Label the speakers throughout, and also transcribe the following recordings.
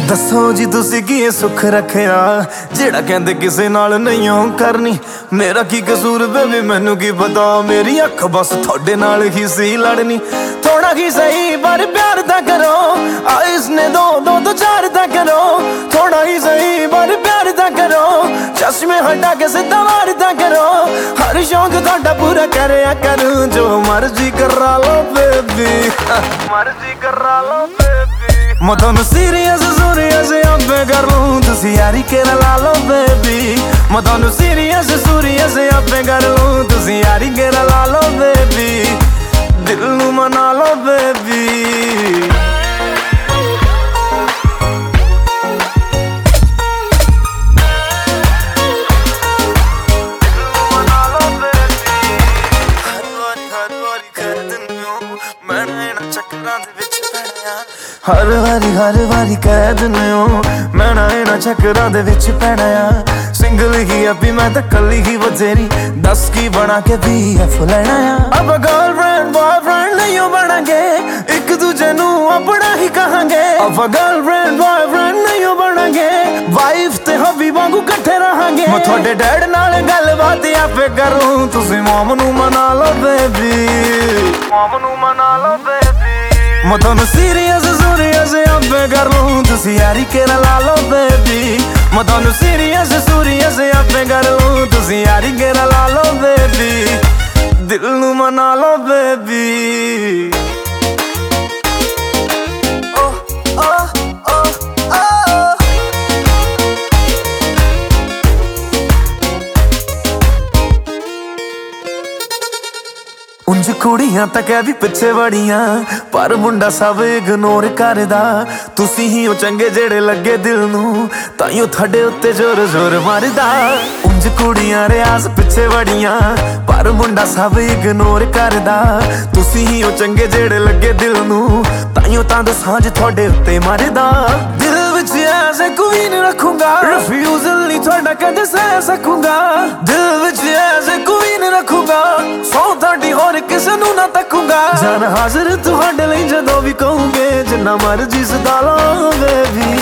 Speaker 1: दसो जी तुसी की सुख रखिया जेड़ा कहंदे किसे नाल नहीं हो करनी। मेरा की कसूर बेबी मैनू की पता, मेरी अख बस थोड़े नाल ही सी लड़नी। थोड़ा ही सही पर प्यार दा करो, आइस ने दो दो तो चार दा करो। थोड़ा ही सही पर प्यार दा करो, चश्मे हटा के सिद्धा मार दा करो। हर शौक थोड़ा पूरा करया करूं, जो मर्जी करा लो बेबी मर्जी करा लो बेबी। मैं तुहानू सीरियस सूरियस आपे कर लूं, तुसी यारी केरा ला लो बेबी। मैं तुहानू सीरियस सूरियस आपे कर लूं, तुसी यारी केरा ला लो बेबी। दिल नू मना लो बेबी। हर वारी कह दिन्ने हो मैं ना इन्हां चक्करां दे विच पैणा आ। सिंगल ही अभी मैं तो कली ही बथेरी, 10 की बना के BF लेना आ। अब गर्लफ्रेंड बॉयफ्रेंड नहीं हो बनांगे, एक दूजे नू अपना ही कहांगे। अब गर्लफ्रेंड बॉयफ्रेंड नहीं हो बनांगे, वाइफ ते हबी वांगू कट्ठे रहांगे। मैं थोड़े डैड नाल गलबात आपे करूं, तुसी मॉम नू मना लो बेबी मॉम नू मना लो बेबी। मैं तुहानू सीरियस सूरियस आपे कर लूं, तुसी यारी केरा ला लो बेबी। मैं तुहानू सीरियस सूरियस आपे कर लूं, तुसी यारी केरा ला लो बेबी। दिल नू मना लो बेबी। उंज कुड़ियां तां कह भी पिछे बड़ियां, पर मुंडा सब इग्नोर करदा। तुसी ही ओ चंगे जेड़े लगे दिल नू, ताइयों थोड़े उत्ते जोर जोर मारदा। उंज कुड़ियां रियाज पिछे बड़ियां, पर मुंडा सब इग्नोर करदा। तुसी ही ओ चंगे जेड़े लगे दिल नू, ताइयों तां दोसांझ थोड़े उत्ते मारदा। दिल विच ऐसे क्वीन रखूंगा, रिफ्यूजल नहीं थोड़ा कदे सह सकूंगा। दिल विच ऐसे क्वीन रखूंगा, सौ थोड़ी होर किसे नू ना तकूंगा। जान हाजिर तुहाडे लई जदों भी कहूंगे, जिन्ना मर्जी सदा लो बेबी।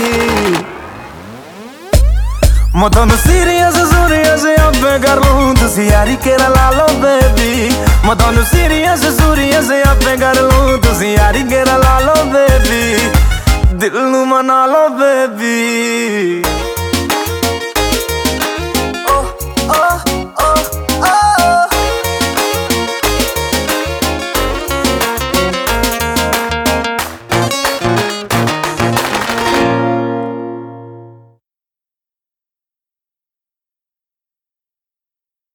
Speaker 1: मैं तुहानू सीरियस सूरियस आपे कर लूं, तुसी यारी केरा ला लो बेबी। मैं तुहानू सीरियस सूरियस आपे कर लूं, तुसी यारी केरा ला लो बेबी। दिल नू मना लो बेबी।